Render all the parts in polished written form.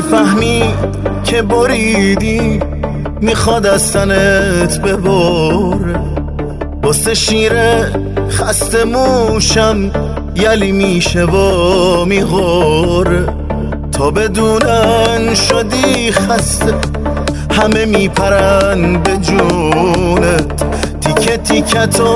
میفهمی که بریدی میخواد از تنت ببره، واسه شیره خسته موشم یلی میشه و میغوره، تا بدونن شدی خسته همه میپرن به جونت، تیکه تیکتو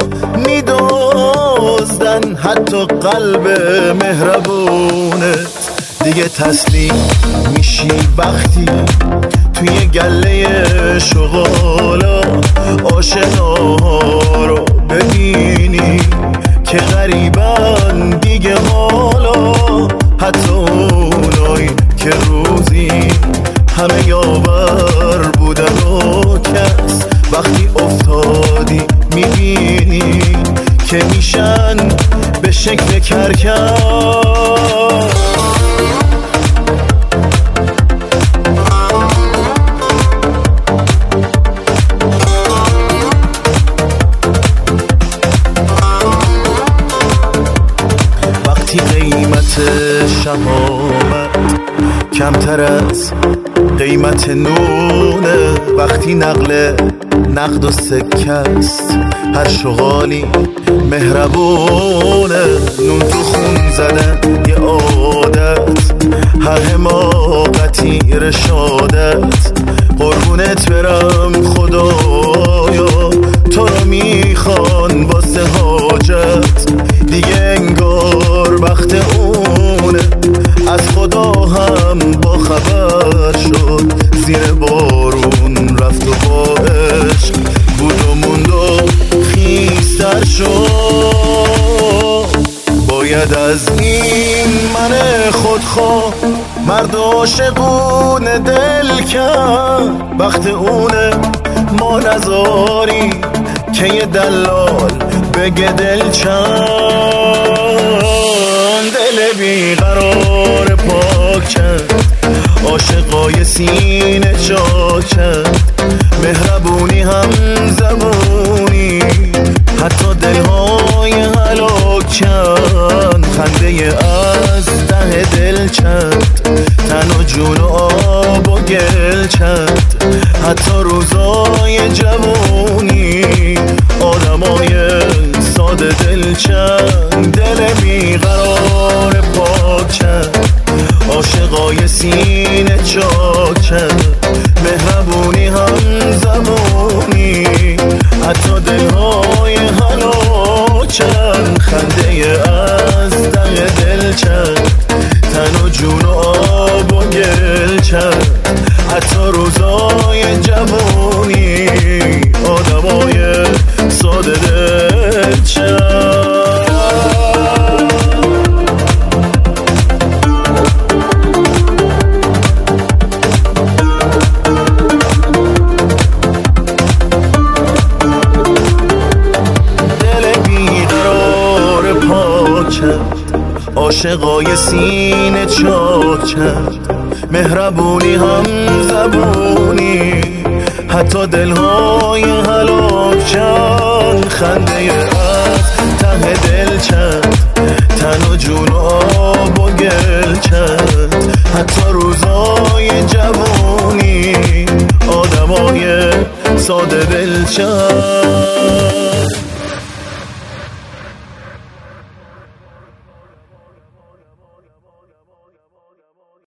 میدوزدن حتی قلب مهربونت. دیگه تسلیم میشی وقتی توی گله شغالا آشناها رو ببینی که غریبن دیگه حالا، حتی اونایی که روزی همه یاور بودن و کس وقتی افتادی میبینی که میشن به شکل کرکس. وقتی قیمت شهامت کمتر از قیمت نونه، وقتی نقد و سکست هر شغالی مهربونه، نون تو خون زدن یه عادت هر حماقتی رشادت، قربونت برم خدایا تو رو میخوان واسه حاجت، دیگه انگار وقت اونه از خدا هم با خبر شد، زیر بارون رفت و با عشق بود و موند و خیستر شد. باید از این من خودخواه مرد عاشقون دل کرد، وقت اونه ما نذاری که یه دلال بگه دل چند، دل بیقرار پاک کرد عاشقای سینه چاک کرد، مهربونی هم زبونی حتی دلهای هلاک کرد، خنده از ته دل چند تن و جون و آب و گل چند، حتی روزای جوونی آدمای ساده دل چند، دل بیقرار پاک چند عاشقای سینه چاک چند، مهربونی هم زبونی حتی دلهای هلاک چند، خنده از ته دل چند تن و جون و آب و گل چند، حتی روزای جوونی آدمای ساده دل چند. عاشقای سینه چاک چند، مهربونی هم زبونی حتی دلهای هلاک چند، خنده از ته دل چند تن و جون و آب و گل چند، حتی روزای جوونی آدمای ساده دل چند.